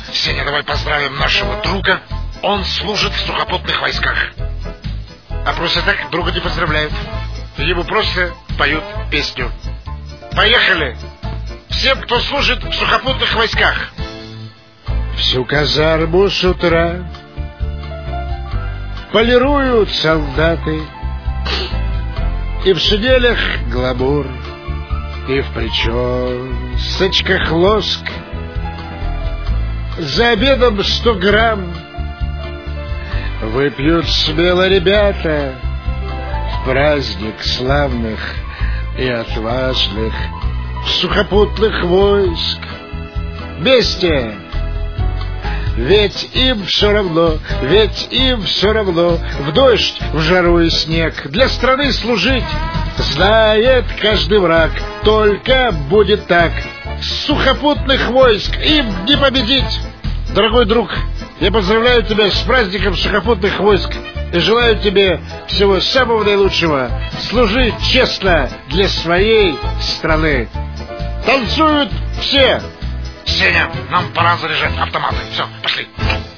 Сеня, давай поздравим нашего друга. Он служит в сухопутных войсках. А просто так друга не поздравляют. Ему просто поют песню. Поехали! Всем, кто служит в сухопутных войсках. Всю казарму с утра полируют солдаты, и в шинелях гламур, и в причесочках лоск. За обедом 100 грамм выпьют смело ребята в праздник славных и отважных сухопутных войск. Вместе! Ведь им все равно, в дождь, в жару и снег для страны служить. Знает каждый враг, только будет так. Сухопутных войск им не победить. Дорогой друг, я поздравляю тебя с праздником сухопутных войск и желаю тебе всего самого наилучшего. Служи честно для своей страны. Танцуют все. Сеня, нам пора заряжать автоматы. Все, пошли.